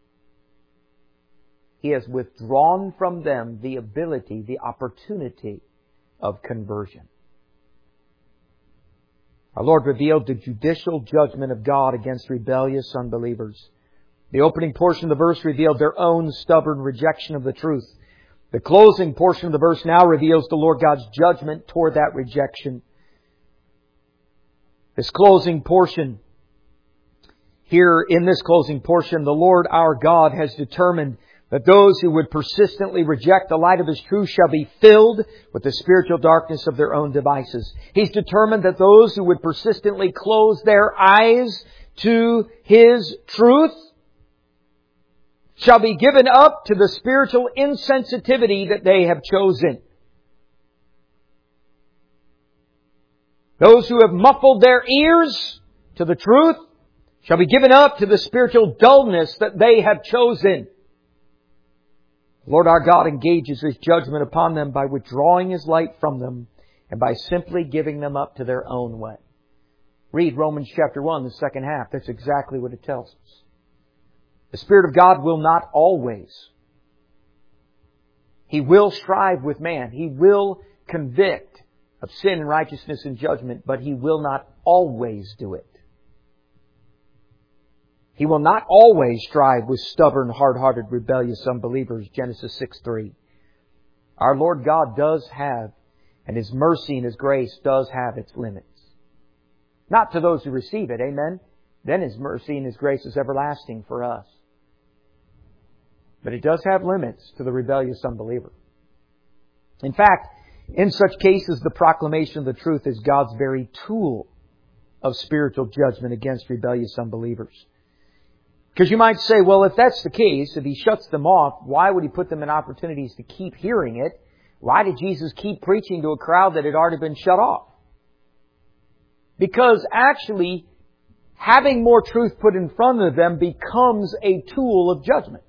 He has withdrawn from them the ability, the opportunity of conversion. Our Lord revealed the judicial judgment of God against rebellious unbelievers. The opening portion of the verse revealed their own stubborn rejection of the truth. The closing portion of the verse now reveals the Lord God's judgment toward that rejection. This closing portion, here in this closing portion, the Lord our God has determined that those who would persistently reject the light of His truth shall be filled with the spiritual darkness of their own devices. He's determined that those who would persistently close their eyes to His truth shall be given up to the spiritual insensitivity that they have chosen. Those who have muffled their ears to the truth shall be given up to the spiritual dullness that they have chosen. Lord our God engages His judgment upon them by withdrawing His light from them and by simply giving them up to their own way. Read Romans chapter 1, the second half. That's exactly what it tells us. The Spirit of God will not always. He will strive with man. He will convict of sin and righteousness and judgment, but He will not always do it. He will not always strive with stubborn, hard-hearted, rebellious unbelievers. Genesis 6:3. Our Lord God does have, and His mercy and His grace does have its limits. Not to those who receive it, amen? Then His mercy and His grace is everlasting for us. But it does have limits to the rebellious unbeliever. In fact, in such cases, the proclamation of the truth is God's very tool of spiritual judgment against rebellious unbelievers. Because you might say, well, if that's the case, if He shuts them off, why would He put them in opportunities to keep hearing it? Why did Jesus keep preaching to a crowd that had already been shut off? Because actually, having more truth put in front of them becomes a tool of judgment.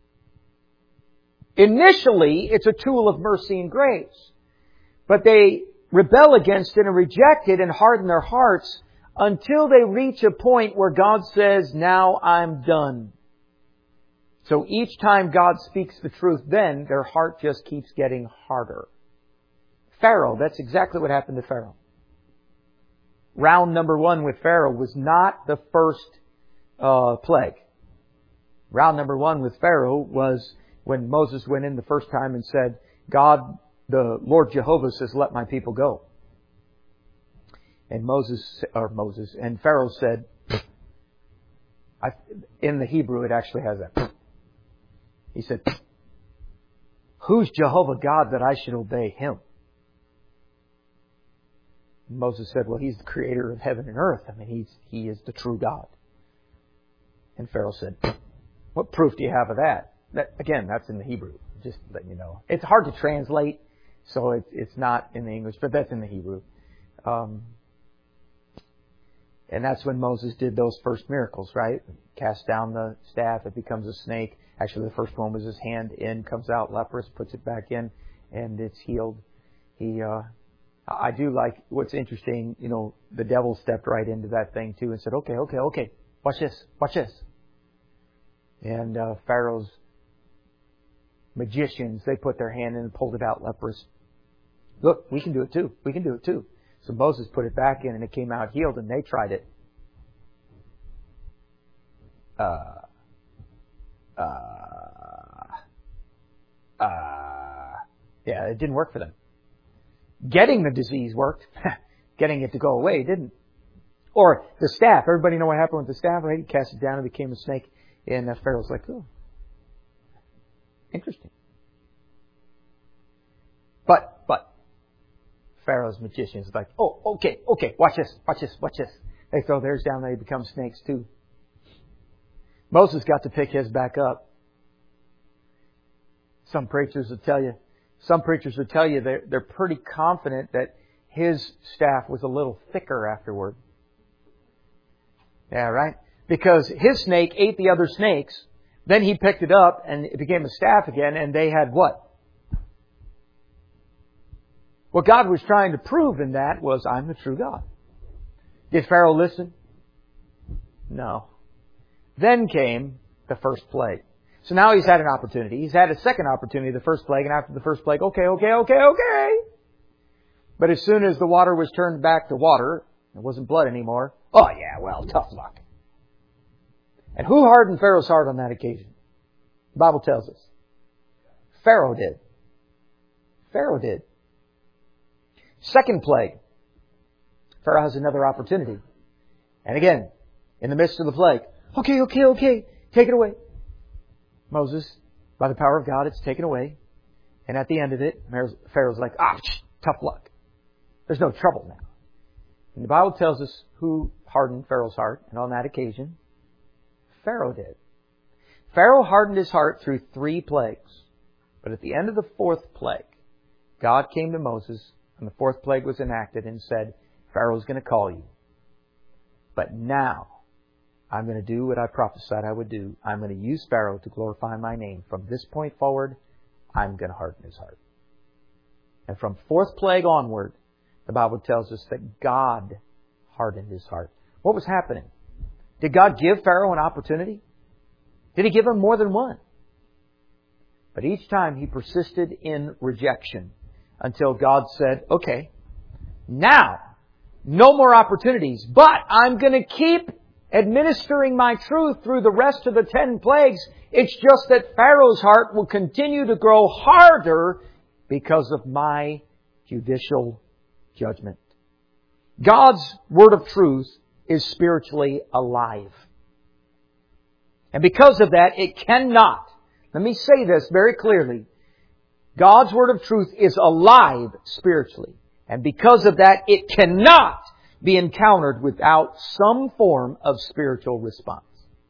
Initially, it's a tool of mercy and grace. But they rebel against it and reject it and harden their hearts until they reach a point where God says, now I'm done. So each time God speaks the truth, then their heart just keeps getting harder. Pharaoh, that's exactly what happened to Pharaoh. Round number 1 with Pharaoh was not the first plague. Round number 1 with Pharaoh was when Moses went in the first time and said, God, the Lord Jehovah says, let my people go. And and Pharaoh said, in the Hebrew it actually has that. He said, who's Jehovah God that I should obey Him? And Moses said, well, He's the creator of heaven and earth. I mean, He is the true God. And Pharaoh said, what proof do you have of that? Again, that's in the Hebrew. Just letting you know. It's hard to translate, so it's not in the English, but that's in the Hebrew. And that's when Moses did those first miracles, right? Cast down the staff, it becomes a snake. Actually, the first one was his hand in, comes out leprous, puts it back in, and it's healed. I do like what's interesting, the devil stepped right into that thing too and said, okay, watch this. And Pharaoh's magicians, they put their hand in and pulled it out leprous. Look, we can do it too. So Moses put it back in and it came out healed, and they tried it. Yeah, it didn't work for them. Getting the disease worked. Getting it to go away didn't. Or the staff. Everybody know what happened with the staff, right? He cast it down and became a snake. And Pharaoh's like, oh, interesting. But Pharaoh's magicians are like, oh, okay, watch this. They throw theirs down, they become snakes too. Moses got to pick his back up. Some preachers will tell you they're pretty confident that his staff was a little thicker afterward. Yeah, right? Because his snake ate the other snakes, then he picked it up and it became a staff again, and they had what? What God was trying to prove in that was, I'm the true God. Did Pharaoh listen? No. Then came the first plague. So now he's had an opportunity. He's had a second opportunity, the first plague, and after the first plague, okay. But as soon as the water was turned back to water, it wasn't blood anymore. Oh yeah, well, tough luck. And who hardened Pharaoh's heart on that occasion? The Bible tells us. Pharaoh did. Second plague. Pharaoh has another opportunity. And again, in the midst of the plague, okay, take it away. Moses, by the power of God, it's taken away. And at the end of it, Pharaoh's like, tough luck. There's no trouble now. And the Bible tells us who hardened Pharaoh's heart. And on that occasion, Pharaoh did. Pharaoh hardened his heart through 3 plagues. But at the end of the 4th plague, God came to Moses, and the 4th plague was enacted and said, Pharaoh's going to call you. But now, I'm going to do what I prophesied I would do. I'm going to use Pharaoh to glorify my name. From this point forward, I'm going to harden his heart. And from 4th plague onward, the Bible tells us that God hardened his heart. What was happening? Did God give Pharaoh an opportunity? Did He give him more than one? But each time he persisted in rejection until God said, okay, now, no more opportunities, but I'm going to keep administering my truth through the rest of the 10 plagues. It's just that Pharaoh's heart will continue to grow harder because of my judicial judgment. God's word of truth is spiritually alive. And because of that, it cannot, let me say this very clearly, God's word of truth is alive spiritually. And because of that, it cannot be encountered without some form of spiritual response.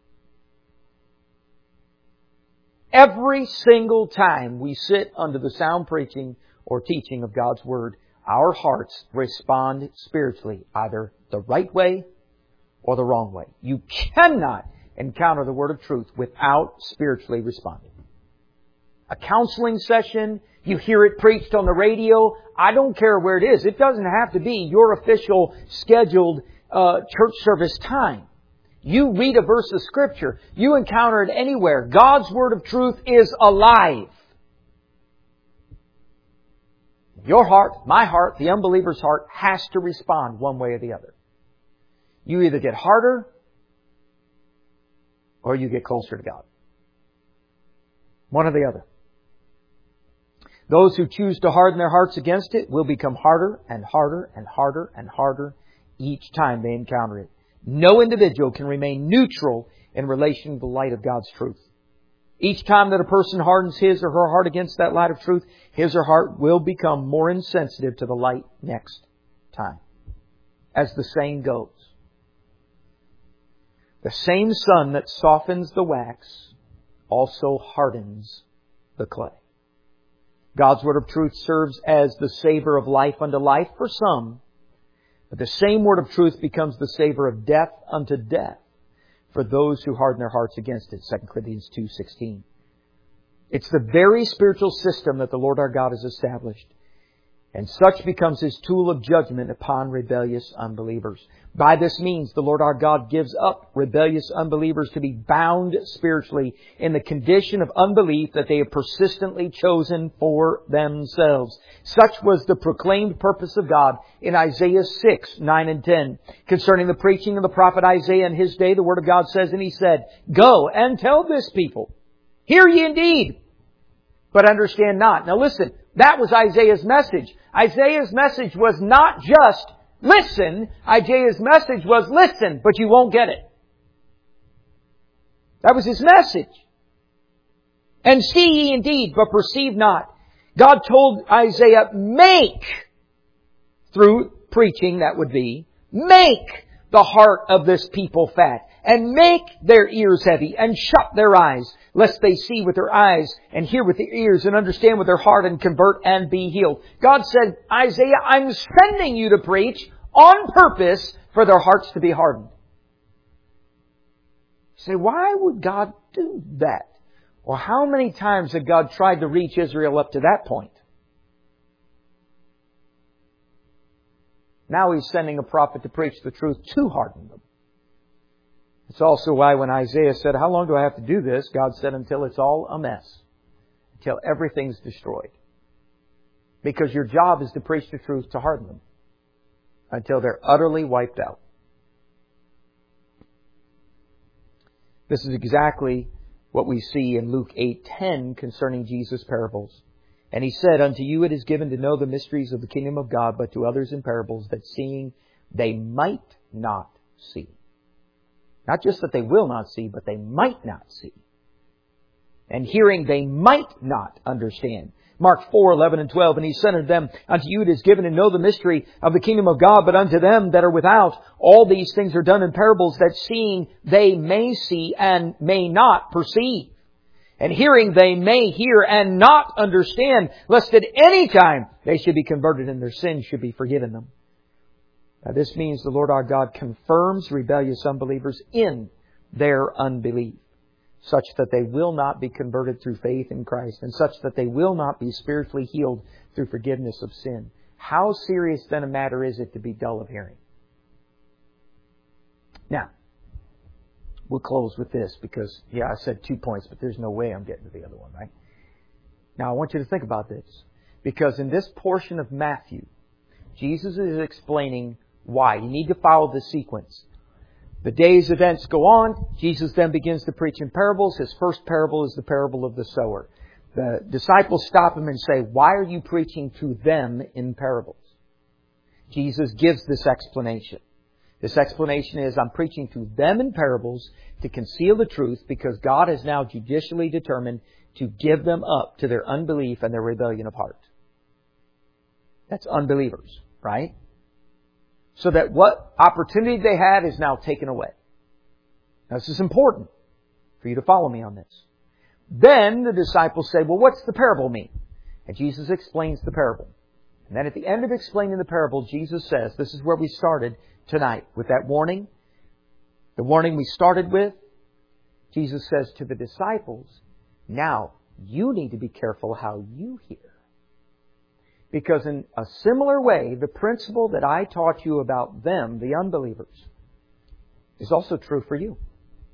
Every single time we sit under the sound preaching or teaching of God's Word, our hearts respond spiritually, either the right way or the wrong way. You cannot encounter the Word of truth without spiritually responding. A counseling session, you hear it preached on the radio, I don't care where it is. It doesn't have to be your official scheduled church service time. You read a verse of Scripture. You encounter it anywhere. God's Word of truth is alive. Your heart, my heart, the unbeliever's heart has to respond one way or the other. You either get harder or you get closer to God. One or the other. Those who choose to harden their hearts against it will become harder and harder and harder and harder each time they encounter it. No individual can remain neutral in relation to the light of God's truth. Each time that a person hardens his or her heart against that light of truth, his or her heart will become more insensitive to the light next time. As the saying goes, the same sun that softens the wax also hardens the clay. God's word of truth serves as the savor of life unto life for some, But the same word of truth becomes the savor of death unto death for those who harden their hearts against it. 2 Corinthians 2:16. It's the very spiritual system that the Lord our God has established. And such becomes His tool of judgment upon rebellious unbelievers. By this means, the Lord our God gives up rebellious unbelievers to be bound spiritually in the condition of unbelief that they have persistently chosen for themselves. Such was the proclaimed purpose of God in Isaiah 6, 9 and 10. Concerning the preaching of the prophet Isaiah in his day, the Word of God says, and he said, Go and tell this people, hear ye indeed, but understand not. Now listen, that was Isaiah's message. Isaiah's message was not just listen. Isaiah's message was listen, but you won't get it. That was his message. And see ye indeed, but perceive not. God told Isaiah, make, through preaching that would be, make the heart of this people fat, and make their ears heavy, and shut their eyes, lest they see with their eyes, and hear with their ears, and understand with their heart, and convert, and be healed. God said, Isaiah, I'm sending you to preach on purpose for their hearts to be hardened. You say, why would God do that? Well, how many times had God tried to reach Israel up to that point? Now He's sending a prophet to preach the truth to harden them. It's also why when Isaiah said, how long do I have to do this? God said, until it's all a mess. Until everything's destroyed. Because your job is to preach the truth to harden them. Until they're utterly wiped out. This is exactly what we see in Luke 8:10 concerning Jesus' parables. And He said, unto you it is given to know the mysteries of the kingdom of God, but to others in parables, that seeing they might not see. Not just that they will not see, but they might not see. And hearing they might not understand. Mark 4:11 and 12, and He said unto them, unto you it is given to know the mystery of the kingdom of God, but unto them that are without, all these things are done in parables, that seeing they may see and may not perceive. And hearing they may hear and not understand, lest at any time they should be converted and their sins should be forgiven them. Now this means the Lord our God confirms rebellious unbelievers in their unbelief, such that they will not be converted through faith in Christ, and such that they will not be spiritually healed through forgiveness of sin. How serious then a matter is it to be dull of hearing? Now, we'll close with this because, I said 2 points, but there's no way I'm getting to the other one, right? Now, I want you to think about this. Because in this portion of Matthew, Jesus is explaining why. You need to follow the sequence. The day's events go on. Jesus then begins to preach in parables. His first parable is the parable of the sower. The disciples stop Him and say, why are you preaching to them in parables? Jesus gives this explanation. This explanation is, I'm preaching to them in parables to conceal the truth because God has now judicially determined to give them up to their unbelief and their rebellion of heart. That's unbelievers, right? So that what opportunity they had is now taken away. Now, this is important for you to follow me on this. Then the disciples say, well, what's the parable mean? And Jesus explains the parable. And then at the end of explaining the parable, Jesus says, this is where we started tonight with that warning. The warning we started with, Jesus says to the disciples, now you need to be careful how you hear. Because in a similar way, the principle that I taught you about them, the unbelievers, is also true for you.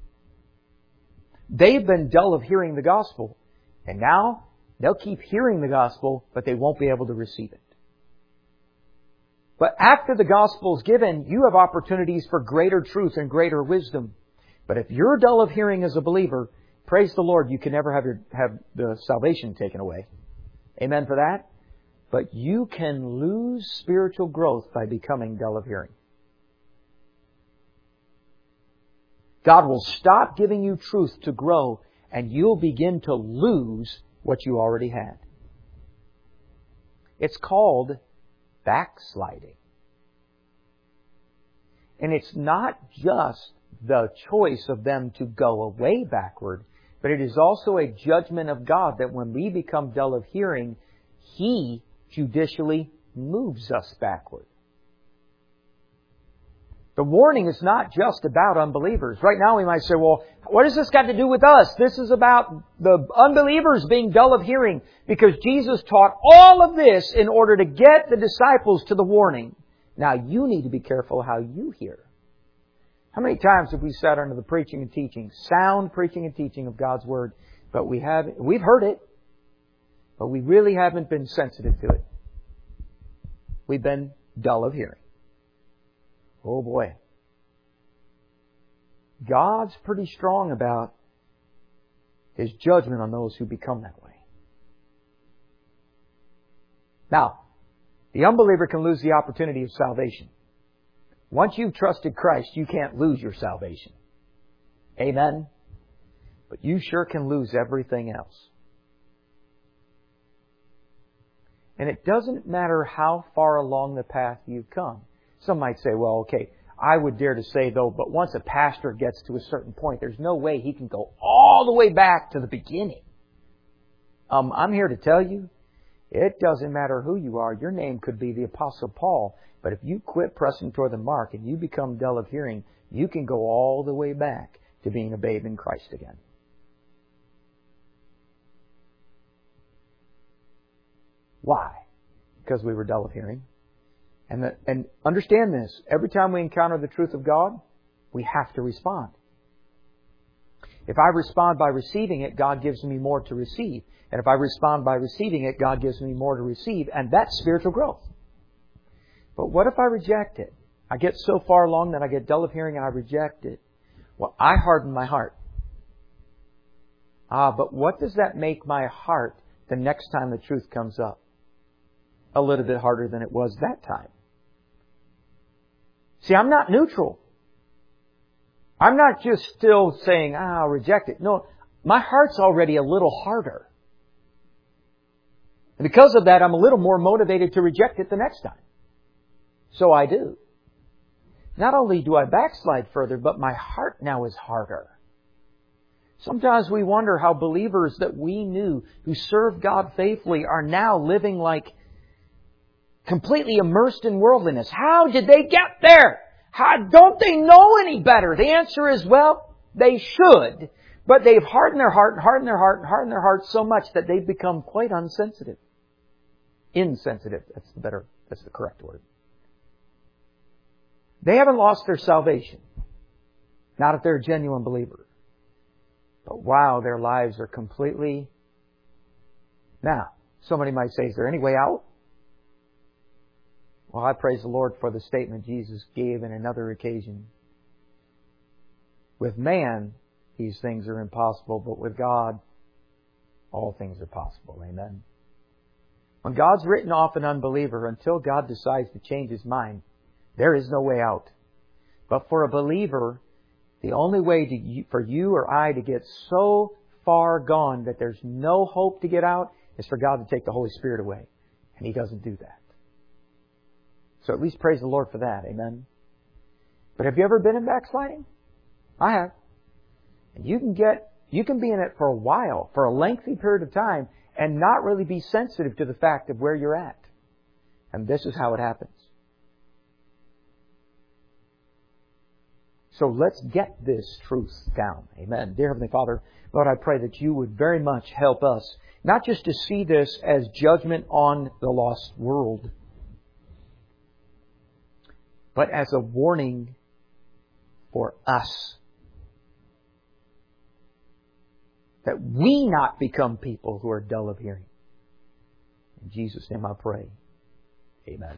They've been dull of hearing the gospel, and now they'll keep hearing the gospel, but they won't be able to receive it. But after the gospel is given, you have opportunities for greater truth and greater wisdom. But if you're dull of hearing as a believer, praise the Lord, you can never have the salvation taken away. Amen for that? But you can lose spiritual growth by becoming dull of hearing. God will stop giving you truth to grow, and you'll begin to lose what you already had. It's called backsliding. And it's not just the choice of them to go away backward, but it is also a judgment of God that when we become dull of hearing, He judicially moves us backward. The warning is not just about unbelievers. Right now we might say, well, what has this got to do with us? This is about the unbelievers being dull of hearing, because Jesus taught all of this in order to get the disciples to the warning. Now you need to be careful how you hear. How many times have we sat under the preaching and teaching, sound preaching and teaching of God's Word, but we've heard it, but we really haven't been sensitive to it. We've been dull of hearing. Oh boy. God's pretty strong about His judgment on those who become that way. Now, the unbeliever can lose the opportunity of salvation. Once you've trusted Christ, you can't lose your salvation. Amen? But you sure can lose everything else. And it doesn't matter how far along the path you've come. Some might say, well, okay, I would dare to say, though, but once a pastor gets to a certain point, there's no way he can go all the way back to the beginning. I'm here to tell you, it doesn't matter who you are. Your name could be the Apostle Paul. But if you quit pressing toward the mark and you become dull of hearing, you can go all the way back to being a babe in Christ again. Why? Because we were dull of hearing. And understand this, every time we encounter the truth of God, we have to respond. If I respond by receiving it, God gives me more to receive. And if I respond by receiving it, God gives me more to receive. And that's spiritual growth. But what if I reject it? I get so far along that I get dull of hearing and I reject it. Well, I harden my heart. But what does that make my heart the next time the truth comes up? A little bit harder than it was that time. See, I'm not neutral. I'm not just still saying, I'll reject it. No, my heart's already a little harder. And because of that, I'm a little more motivated to reject it the next time. So I do. Not only do I backslide further, but my heart now is harder. Sometimes we wonder how believers that we knew who served God faithfully are now living like completely immersed in worldliness. How did they get there? Don't they know any better? The answer is, well, they should. But they've hardened their heart and hardened their heart and hardened their heart so much that they've become quite insensitive. That's the correct word. They haven't lost their salvation. Not if they're a genuine believer. But wow, their lives are completely... Now, somebody might say, is there any way out? Well, I praise the Lord for the statement Jesus gave in another occasion. With man, these things are impossible, but with God, all things are possible. Amen. When God's written off an unbeliever, until God decides to change His mind, there is no way out. But for a believer, the only way for you or I to get so far gone that there's no hope to get out is for God to take the Holy Spirit away. And He doesn't do that. So at least praise the Lord for that. Amen. But have you ever been in backsliding? I have. And you can be in it for a while, for a lengthy period of time, and not really be sensitive to the fact of where you're at. And this is how it happens. So let's get this truth down. Amen. Dear Heavenly Father, Lord, I pray that You would very much help us, not just to see this as judgment on the lost world, but as a warning for us. That we not become people who are dull of hearing. In Jesus' name I pray. Amen.